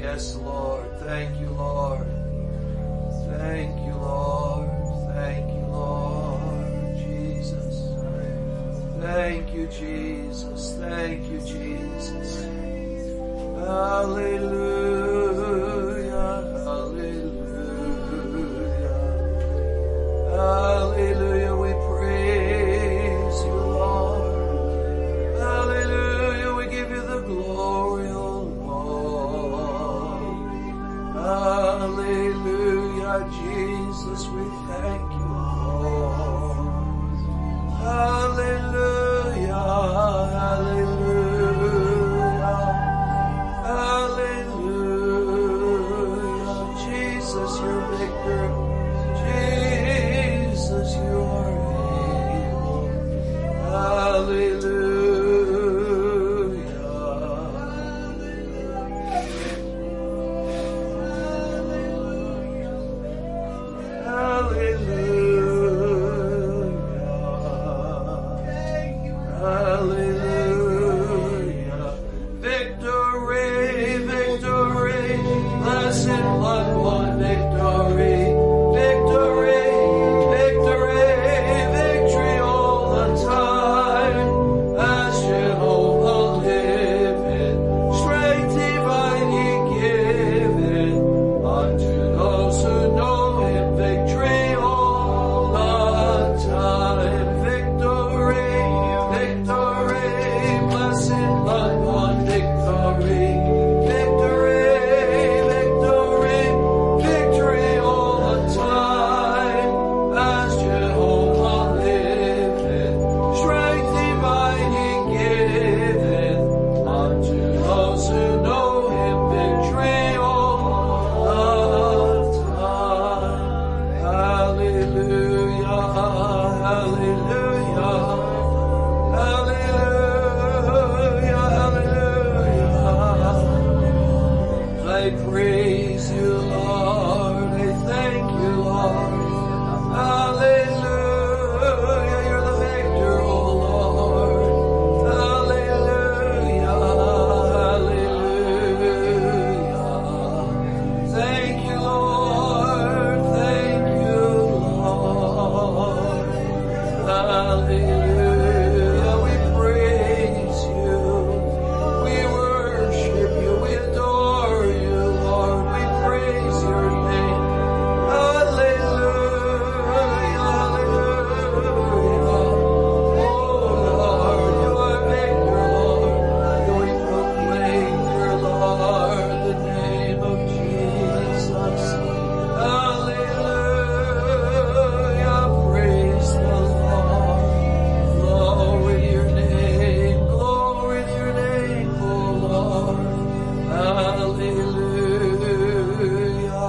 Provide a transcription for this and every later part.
Yes, Lord. Thank you, Lord. Thank you, Lord. Thank you, Lord. Jesus. Thank you, Jesus. Thank you, Jesus. Hallelujah. Hallelujah. Hallelujah. We praise you, Lord. Hallelujah. We give you the glory, oh Lord. Hallelujah. Jesus, we thank you, Lord. Hallelujah. Hallelujah. Hallelujah. Jesus, you're victor. Jesus, you are able. Hallelujah. Hallelujah. Victory, victory, blessed blood won victory, victory, victory, victory all the time. As Jehovah liveth, strength divine he giveth unto those who know him, victory all the time. Victory, victory, blessed blood won victory, victory, victory, victory all the time. As Jehovah liveth, strength divine he giveth unto those who know him, victory all the time. Hallelujah, hallelujah, hallelujah, hallelujah. I praise you, Lord. I thank you, Lord. Hallelujah. You're the victor, oh Lord. Hallelujah. Hallelujah. Thank you, Lord. Thank you, Lord. Hallelujah. We praise you. We worship you. We adore you, Lord. We praise your name. Hallelujah. Hallelujah. Oh Lord, you are victor, Lord. We proclaim, dear Lord, the name of Jesus. Hallelujah. Praise the Lord. Glory to your name. Glory to your name, oh Lord. Hallelujah.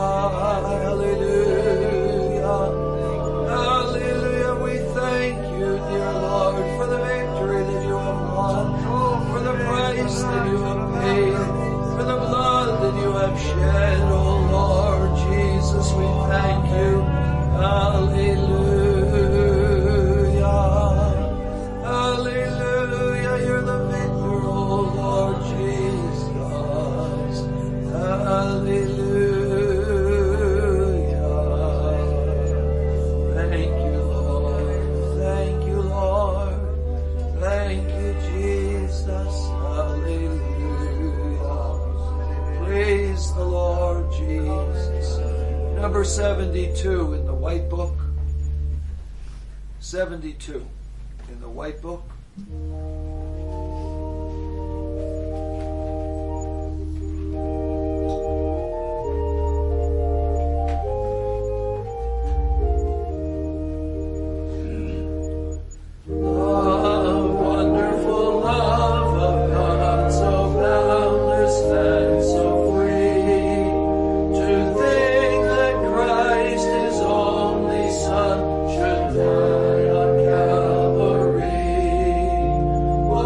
Hallelujah. Hallelujah. We thank you, dear Lord, for the victory that you have won, for the price that you have paid, for the blood that you have shed, oh Lord Jesus. We thank you. Hallelujah. Hallelujah. You're the victor, oh Lord Jesus. Hallelujah. Thank you, Lord. Thank you, Lord. Thank you, Jesus. Hallelujah. Praise the Lord Jesus. Number 72 in the White Book. 72 in the White Book. Wonderful love of God, so boundless and so free, to think that Christ, his only Son, should die on Calvary.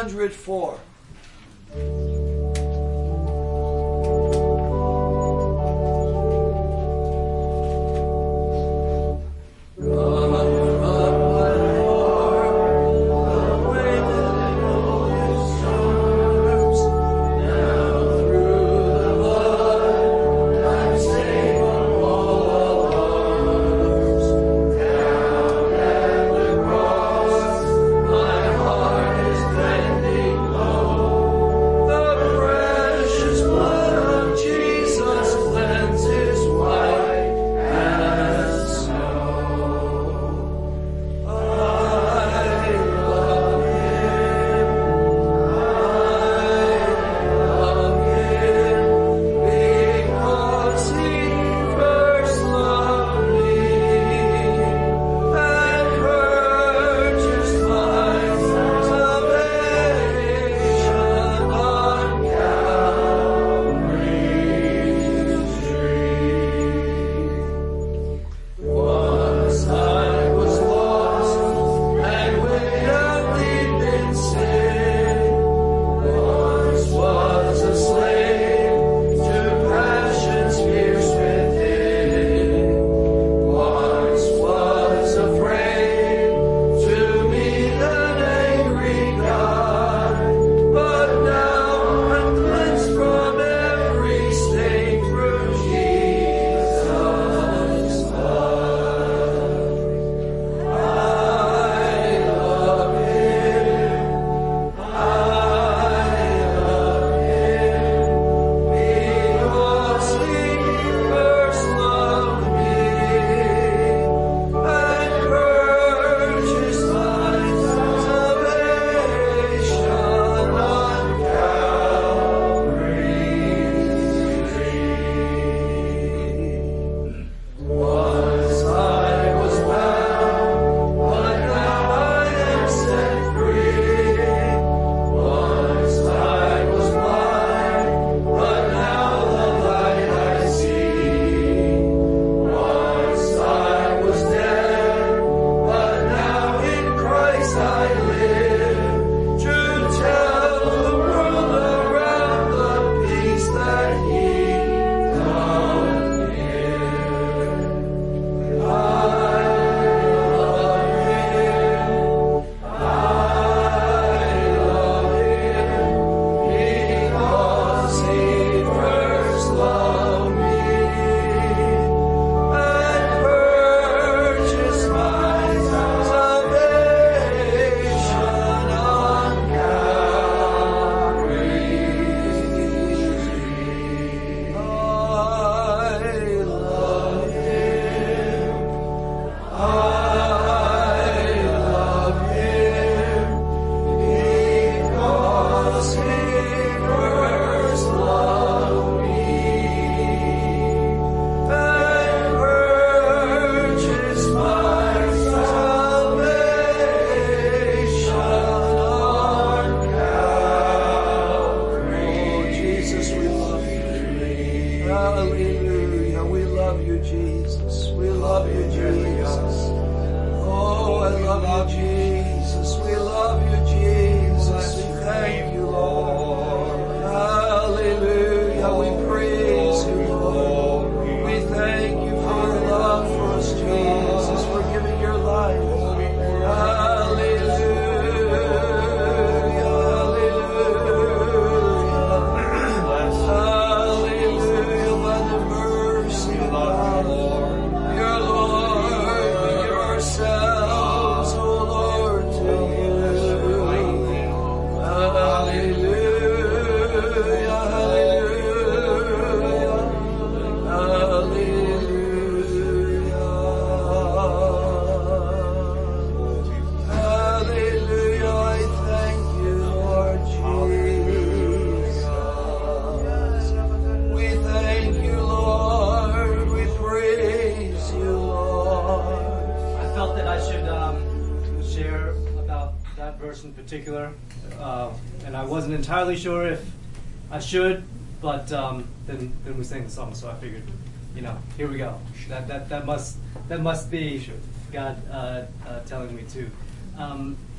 104. And I wasn't entirely sure if I should, but then we sang the song, so I figured, here we go. That must be God telling me to.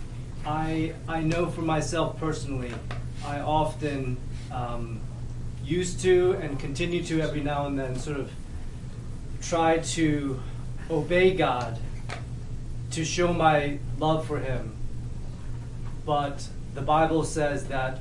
I know for myself personally, I often used to and continue to every now and then sort of try to obey God to show my love for Him. But the Bible says that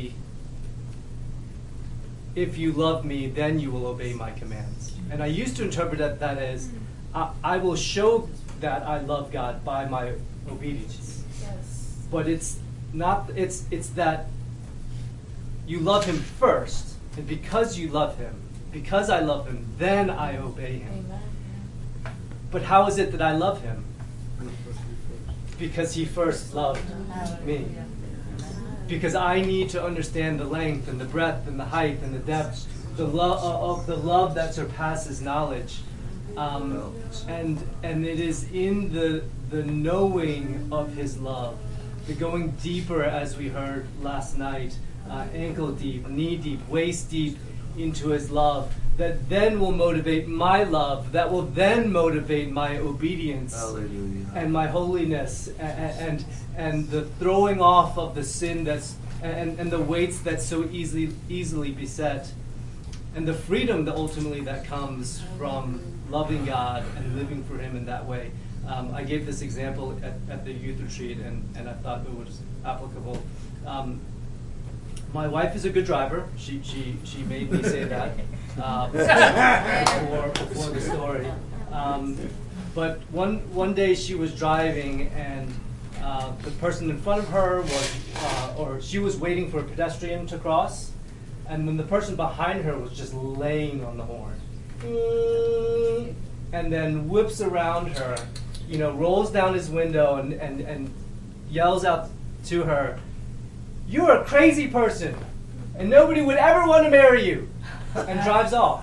if you love me, then you will obey my commands. And I used to interpret that as, I will show that I love God by my obedience. Yes. But it's not, it's that you love Him first, and because you love Him, because I love Him, then I obey Him. Amen. But how is it that I love Him? Because He first loved me. Because I need to understand the length and the breadth and the height and the depth, the love that surpasses knowledge, and it is in the knowing of His love, the going deeper, as we heard last night, ankle deep, knee deep, waist deep into His love, that then will motivate my love, that will then motivate my obedience. Hallelujah. And my holiness, and the throwing off of the sin and the weights that so easily beset, and the freedom that ultimately that comes from loving God and living for Him in that way. I gave this example at the youth retreat, and I thought it was applicable. My wife is a good driver. She made me say that before the story. But one day she was driving, and the person in front of her or she was waiting for a pedestrian to cross, and then the person behind her was just laying on the horn, and then whips around her, rolls down his window and yells out to her, "You're a crazy person, and nobody would ever want to marry you," and drives off.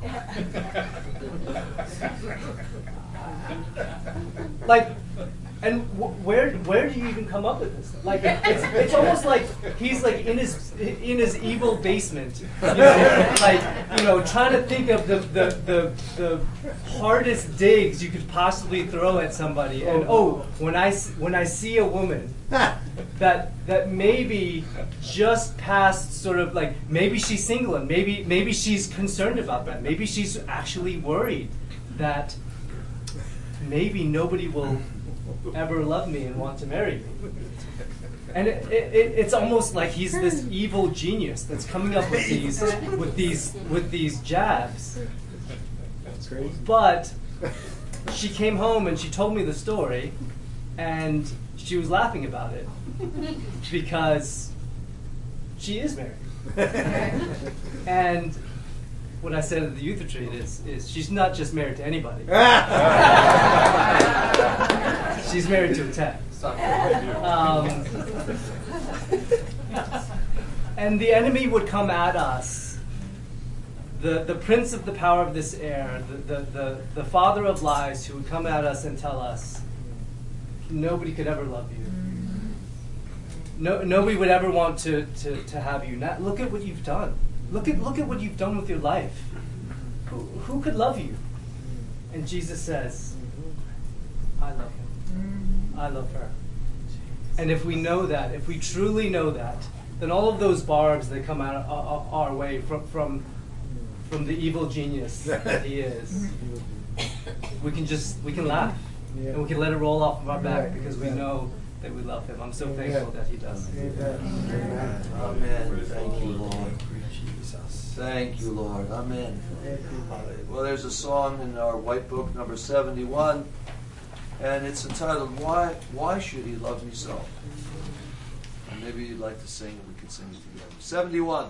Where do you even come up with this? It's almost like he's in his evil basement, trying to think of the hardest digs you could possibly throw at somebody. And when I see a woman that maybe just past sort of maybe she's single, and maybe she's concerned about that. Maybe she's actually worried that maybe nobody will ever love me and want to marry me. And it's almost like he's this evil genius that's coming up with these jabs. That's crazy. But she came home and she told me the story, and she was laughing about it because she is married. And what I said at the youth retreat is she's not just married to anybody. She's married to a tech. And the enemy would come at us, the prince of the power of this air, the father of lies, who would come at us and tell us, nobody could ever love you. Nobody would ever want to have you. Now, look at what you've done. Look at what you've done with your life. Who could love you? And Jesus says, I love him. I love her. And if we know that, if we truly know that, then all of those barbs that come out our way from the evil genius that he is, we can laugh. And we can let it roll off of our back because we know that we love him. I'm so thankful that he does. Amen. Amen. Thank you, Lord. Thank you, Lord. Amen. Well, there's a song in our white book, number 71, and it's entitled, Why Should He Love Me So? And maybe you'd like to sing, and we can sing it together. 71.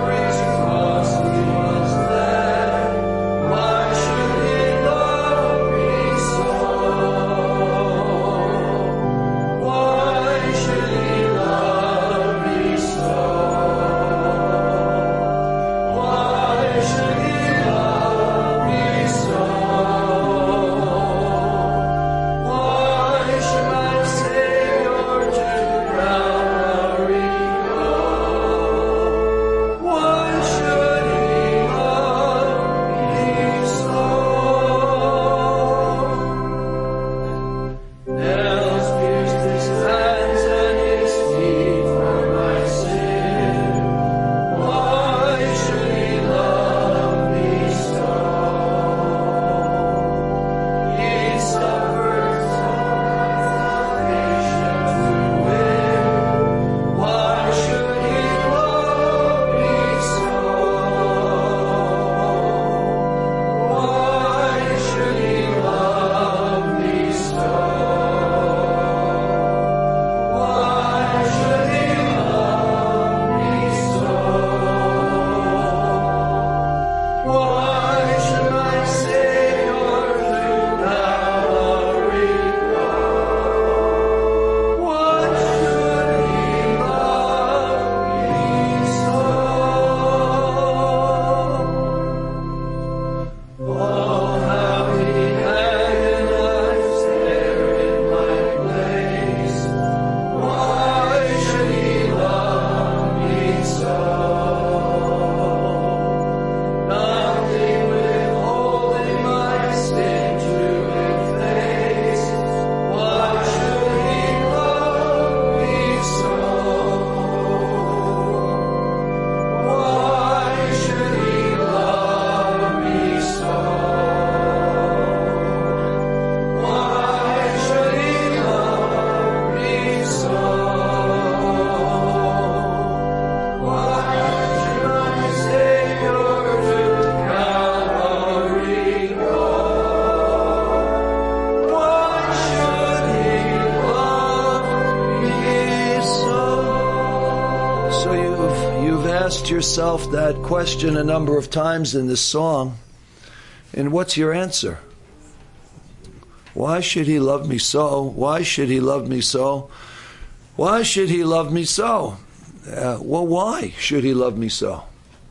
Why should he love asked yourself that question a number of times in this song. And what's your answer? Why should he love me so? Why should he love me so? Why should he love me so? Well, why should he love me so?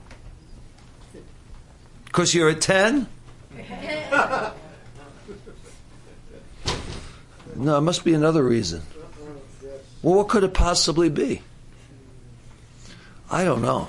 Because you're a 10? No, it must be another reason. Well, what could it possibly be? I don't know.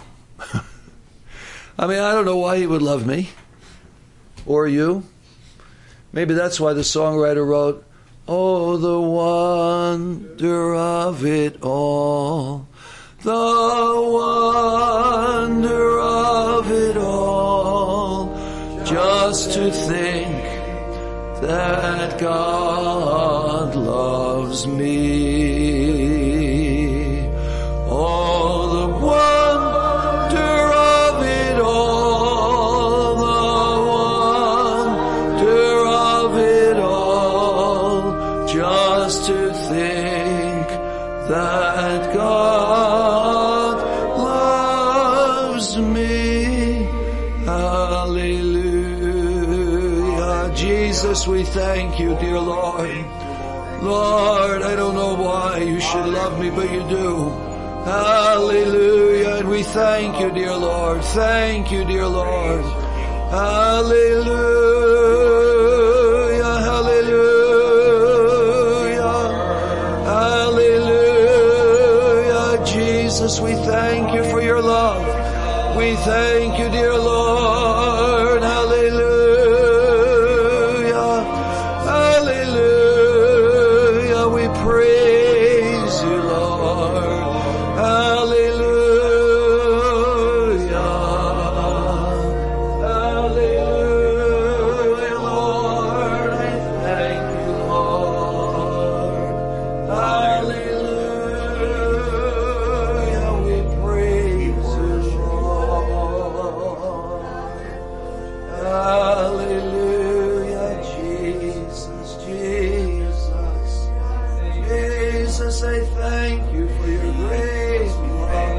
I mean, I don't know why he would love me. Or you. Maybe that's why the songwriter wrote, oh, the wonder of it all. The wonder of it all. Just to think that God loves me. Oh, the wonder of it all, the wonder of it all, just to think that God loves me. Hallelujah. Jesus, we thank you, dear Lord. Lord, I don't know why you should love me, but you do. Hallelujah. And we thank you, dear Lord. Thank you, dear Lord. Hallelujah. Hallelujah. Hallelujah. Jesus, we thank you for your love. We thank you, dear Lord. Hallelujah. Hallelujah. We praise you, Lord. Hallelujah. Hallelujah, Lord. I thank you, Lord. Hallelujah. We praise you, Lord. Hallelujah. Jesus, Jesus. Jesus, I thank you for your great love.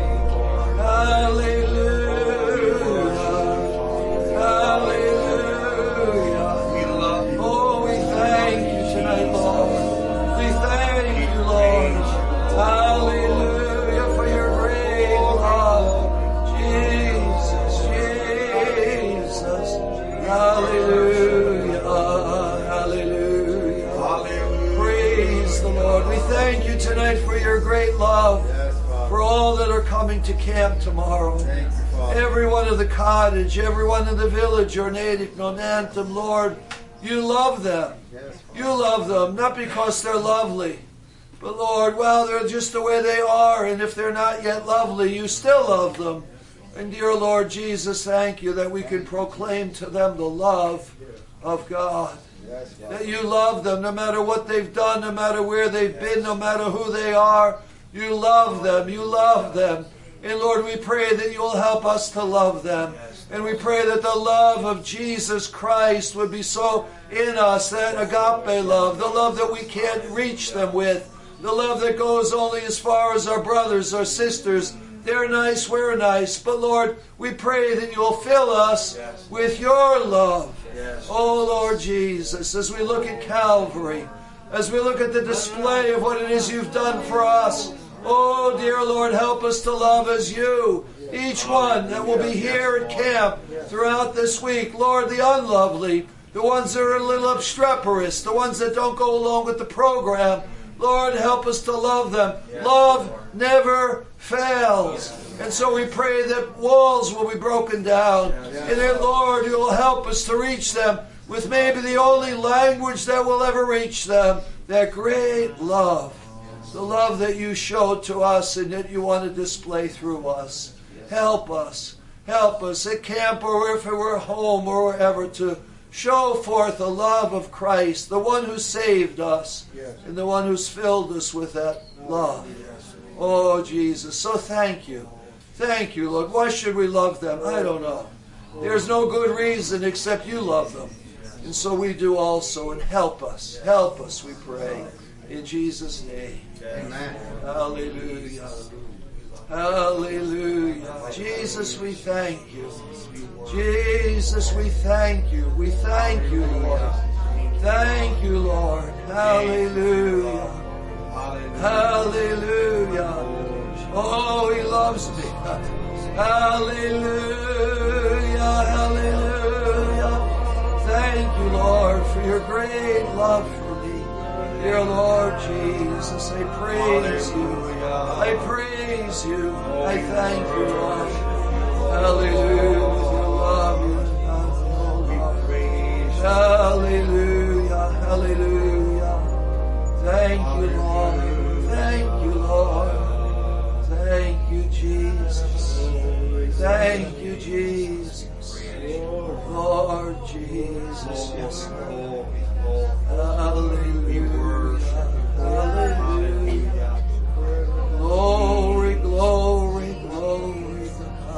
Hallelujah. Hallelujah. We love you. Oh, we thank you tonight, Lord. We thank you, Lord. Hallelujah for your great love. Jesus, Jesus. Hallelujah. Hallelujah. Hallelujah. Praise the Lord. We thank you tonight for your great love. For all that are coming to camp tomorrow. Everyone in the cottage, everyone in the village, or native, Nonantum, Lord, you love them. You love them, not because they're lovely, but Lord, well, they're just the way they are, and if they're not yet lovely, you still love them. And dear Lord Jesus, thank you that we can proclaim to them the love of God. That you love them no matter what they've done, no matter where they've been, no matter who they are. You love them. You love them. And Lord, we pray that you will help us to love them. And we pray that the love of Jesus Christ would be so in us, that agape love, the love that we can't reach them with, the love that goes only as far as our brothers or sisters. They're nice, we're nice. But Lord, we pray that you'll fill us with your love. Oh Lord Jesus, as we look at Calvary, as we look at the display of what it is you've done for us, oh dear Lord, help us to love as you. Each one that will be here at camp throughout this week, Lord, the unlovely, the ones that are a little obstreperous, the ones that don't go along with the program, Lord, help us to love them. Love never fails. And so we pray that walls will be broken down. And that, Lord, you will help us to reach them with maybe the only language that will ever reach them, that great love. The love that you showed to us and that you want to display through us. Help us. Help us at camp or if we're home or wherever to show forth the love of Christ, the one who saved us and the one who's filled us with that love. Oh, Jesus. So thank you. Thank you, Lord. Why should we love them? I don't know. There's no good reason except you love them. And so we do also. And help us. Help us, we pray. In Jesus' name. Amen. Hallelujah. Hallelujah. Jesus, we thank you. Jesus, we thank you. We thank you, Lord. Thank you, Lord. Hallelujah. Hallelujah. Oh, He loves me. Hallelujah. Hallelujah. Thank you, Lord, for your great love for me. Dear Lord Jesus, I praise you. I praise you. I thank you, Lord. Hallelujah. With your love, your praise. Hallelujah. Hallelujah. Thank you, Lord. Thank you, Lord. Thank you, Jesus. Thank you, Jesus. Lord Jesus. Yes, Lord. Hallelujah. Hallelujah. Glory, glory, glory.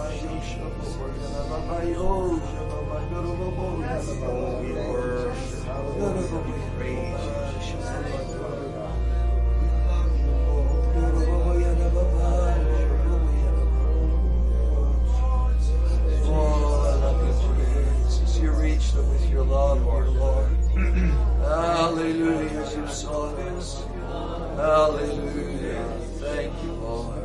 You reached them with your love, dear Lord. Hallelujah, as you saw this. Hallelujah. Thank you, Lord.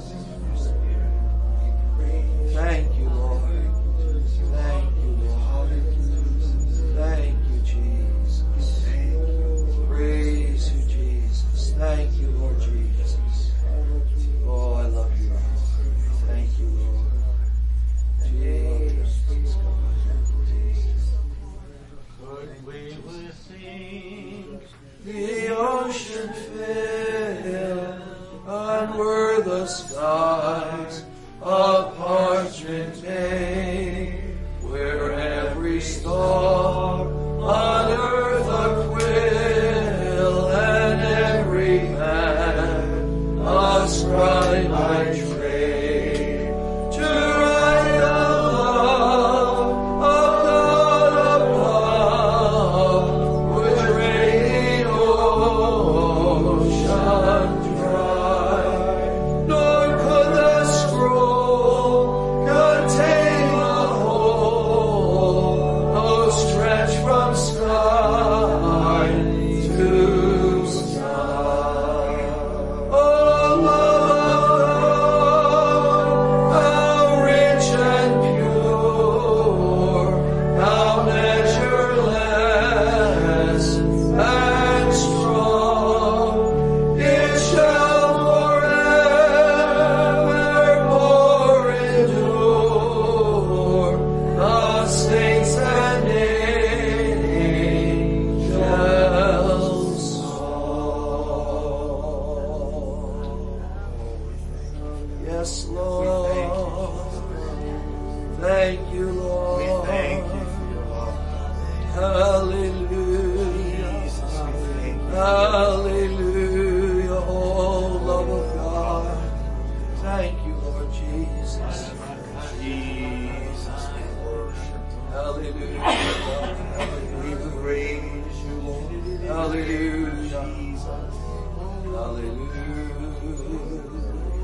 Thank you, Lord. Thank you, Lord. Thank you, Jesus. Praise you, Jesus. Thank you, Lord Jesus. Oh, I love you. Thank you, Lord. Jesus. We will sing. The ocean fill, and were the skies of parchment made, where every star on earth a quill, and every man a scribe by trade, to write of love of God above, would rain ocean dry, nor could the scroll contain the whole, no stretch from sky to sky. Oh, love of God, how rich and pure, how measureless and strong, it shall forevermore endure. The saints and angels song. Yes, Lord. Thank you, Lord. We thank you for your love. Hallelujah. Jesus, we thank you. Hallelujah. Oh, love of God. Thank you, Lord Jesus. Jesus, we worship. Hallelujah. We praise you, Lord. Hallelujah. Jesus. Hallelujah.